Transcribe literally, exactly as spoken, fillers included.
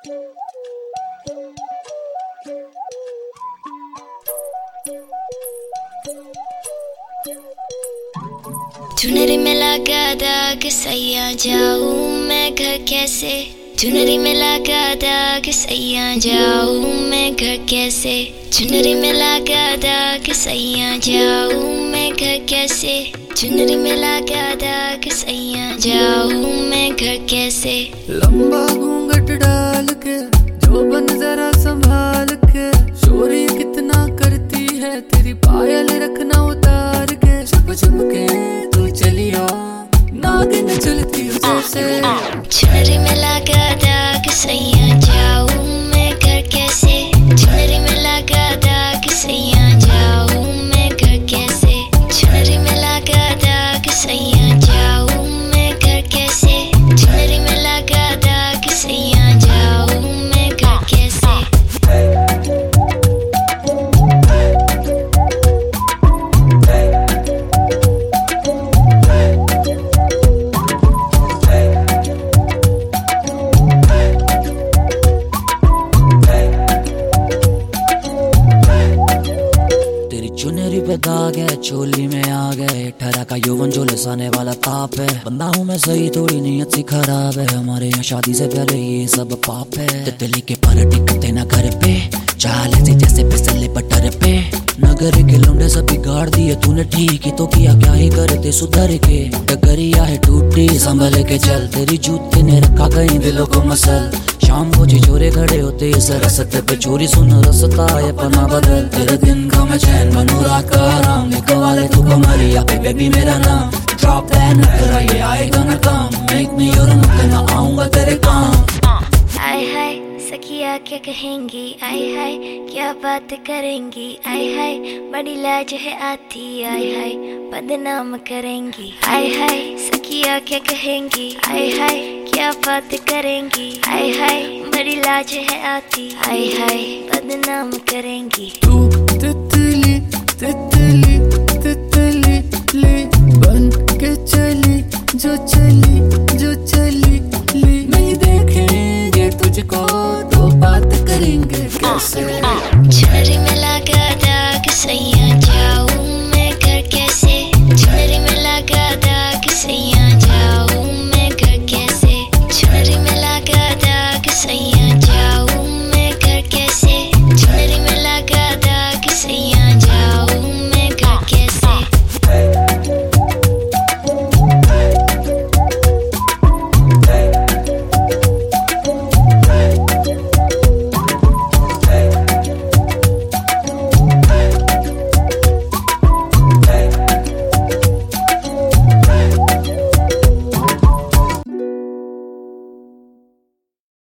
चुनरी में लगा दाग सैया जाऊं मैं घर कैसे। चुनरी में लगा दाग सैया जाऊं मैं घर कैसे। चुनरी में लगा दाग सैया जाऊं मैं घर कैसे। चुनरी में लगा दाग सैया जाऊं मैं घर कैसे। लंबा घूंघट डाल के जो बन जरा संभाल के, शोरी कितना करती है तेरी पायल रखना उतार के। छुप छुप के तू चलियो नागिन चलती हो जैसे। चुनरी में लगा दाग सैया जाऊं मैं घर कैसे। चुनरी में लगा दाग सैया जाऊं मैं घर कैसे। चुनरी में लगा दाग सैया जाऊं मैं घर कैसे। चुनरी में लगा दाग सैया जाऊं मैं घर कैसे। चुनरी पे दाग है, चोली में आ गए ठहरा का यौवन जो लसाने वाला ताप है। बंदा हूँ मैं सही, थोड़ी नीयत सी खराब है। हमारे यहाँ शादी से पहले ये सब पाप है। तितली के पर टिकते न घर पे, चाल ऐसे जैसे फिसले बटर पे। नगर के लौंडे सब बिगाड़ दिए तूने ठीक ही तो किया, क्या ही करते सुधर के। डगरिया है टूटी संभल के चल, तेरी जूते ने रखा कहीं दिलों को मसल। शाम को छिछोरे खड़े होते इस रस्ते पे, चोरी सुन रसता है पना बदल। तेरे दिन का मैं चैन बनू रात का आराम, लिखो वाले तू कमरिया पे बेबी मेरा नाम। ड्रॉप दैन तेरा ये आएगा ना काम, मेक मी योर मुक्का ना आऊंगा तेरे काम। आय हाय सखिया क्या कहेंगी, आय हाय क्या बात करेंगी। आय हाय बड़ी लाज है आती, आय हाय बदनाम करेंगी। आय हाय सखिया क्या कहेंगी, आय हाय क्या बात करेंगी। आय हाय बड़ी लाज है आती, आय हाय बदनाम करेंगी। तू तितली तितली तितली ली बन के चली जो चली जो चली ली। नहीं देखेंगे तुझको तो बात करेंगे कैसे।